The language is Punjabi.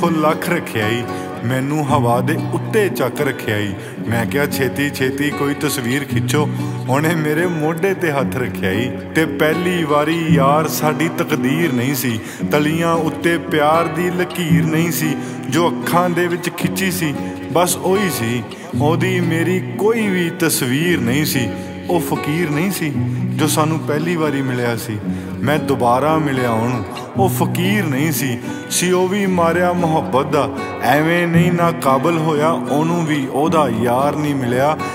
ਲੱਖ ਰੱਖਿਆ ਈ, ਮੈਨੂੰ ਹਵਾ ਦੇ ਉੱਤੇ ਚੱਕ ਰੱਖਿਆ ਈ। ਮੈਂ ਕਿਹਾ ਛੇਤੀ ਛੇਤੀ ਕੋਈ ਤਸਵੀਰ ਖਿੱਚੋ, ਉਹਨੇ ਮੇਰੇ ਮੋਢੇ ਤੇ ਹੱਥ ਰੱਖਿਆ ਈ। ਤੇ ਪਹਿਲੀ ਵਾਰੀ ਯਾਰ ਸਾਡੀ ਤਕਦੀਰ ਨਹੀਂ ਸੀ, ਤਲੀਆਂ ਉੱਤੇ ਪਿਆਰ ਦੀ ਲਕੀਰ ਨਹੀਂ ਸੀ, ਜੋ ਅੱਖਾਂ ਦੇ ਵਿੱਚ ਖਿੱਚੀ ਸੀ ਬਸ ਉਹੀ ਸੀ। ਉਹਦੀ ਮੇਰੀ ਕੋਈ ਵੀ ਤਸਵੀਰ ਨਹੀਂ ਸੀ, ਉਹ ਫਕੀਰ ਨਹੀਂ ਸੀ ਜੋ ਸਾਨੂੰ ਪਹਿਲੀ ਵਾਰੀ ਮਿਲਿਆ ਸੀ। ਮੈਂ ਦੁਬਾਰਾ ਮਿਲਿਆ ਉਹਨੂੰ, ਉਹ ਫਕੀਰ ਨਹੀਂ ਸੀ ਉਹ ਵੀ ਮਾਰਿਆ ਮੁਹੱਬਤ ਦਾ। ਐਵੇਂ ਨਹੀਂ ਨਾ ਕਾਬਲ ਹੋਇਆ ਉਹਨੂੰ ਵੀ ਉਹਦਾ ਯਾਰ ਨਹੀਂ ਮਿਲਿਆ।